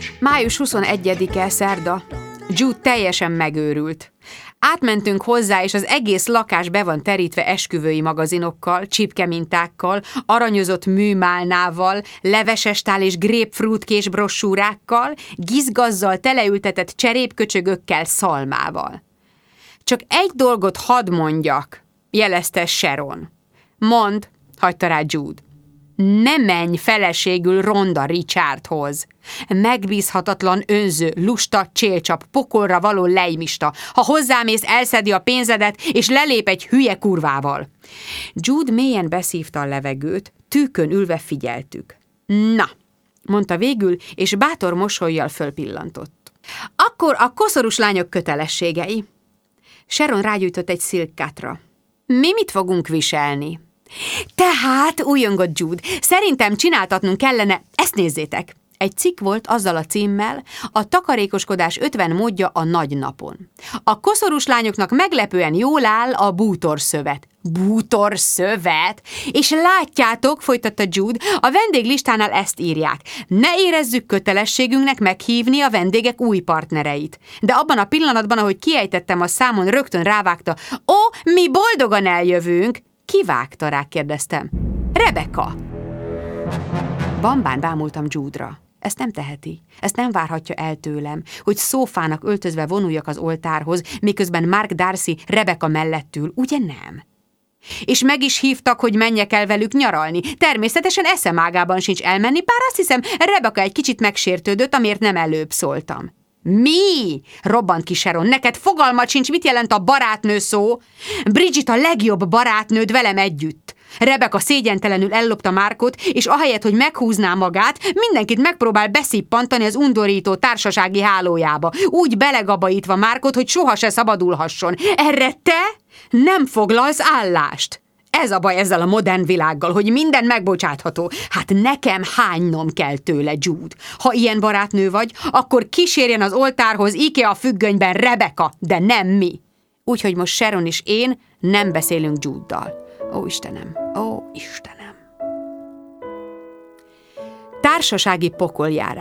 Május 21-e, szerda. Jude teljesen megőrült. Átmentünk hozzá, és az egész lakás be van terítve esküvői magazinokkal, csipkemintákkal, aranyozott műmálnával, levesestál és grapefruitkés brossúrákkal, gizgazzal teleültetett cserépköcsögökkel, szalmával. Csak egy dolgot hadd mondjak, jelezte Sharon. Mondd, hagyta rá Jude. Ne menj feleségül Ronda Richardhoz. Megbízhatatlan, önző, lusta, csélcsap, pokolra való lejmista. Ha hozzámész, elszedi a pénzedet, és lelép egy hülye kurvával. Jude mélyen beszívta a levegőt, tűkön ülve figyeltük. Na, mondta végül, és bátor mosollyal fölpillantott. Akkor a koszorús lányok kötelességei. Sharon rágyújtott egy szilkkátra. Mi mit fogunk viselni? Tehát, újongott Jude, szerintem csináltatnunk kellene, ezt nézzétek. Egy cikk volt azzal a címmel, a takarékoskodás 50 módja a nagy napon. A koszorús lányoknak meglepően jól áll a bútorszövet. Bútorszövet? És látjátok, folytatta Jude, a vendéglistánál ezt írják. Ne érezzük kötelességünknek meghívni a vendégek új partnereit. De abban a pillanatban, ahogy kiejtettem a számon, rögtön rávágta. Ó, mi boldogan eljövünk! Ki vágta rá, kérdeztem. Rebecca. Bambán bámultam Jude-ra. Ezt nem teheti. Ezt nem várhatja el tőlem, hogy szófának öltözve vonuljak az oltárhoz, miközben Mark Darcy Rebecca mellett ül. Ugye nem? És meg is hívtak, hogy menjek el velük nyaralni. Természetesen eszem ágában sincs elmenni, bár azt hiszem, Rebecca egy kicsit megsértődött, amiért nem előbb szóltam. Mi? Robbant ki Sharon. Neked fogalmat sincs, mit jelent a barátnő szó? Bridget a legjobb barátnőd velem együtt. Rebecca szégyentelenül ellopta Markot, és ahelyett, hogy meghúzná magát, mindenkit megpróbál beszippantani az undorító társasági hálójába, úgy belegabajítva Markot, hogy soha se szabadulhasson. Erre te nem foglalsz állást. Ez a baj ezzel a modern világgal, hogy minden megbocsátható. Hát nekem hánynom kell tőle, Jude. Ha ilyen barátnő vagy, akkor kísérjen az oltárhoz IKEA függönyben Rebecca, de nem mi. Úgyhogy most Sharon és én nem beszélünk Jude-dal. Ó, Istenem, ó, Istenem. Társasági pokoljárás.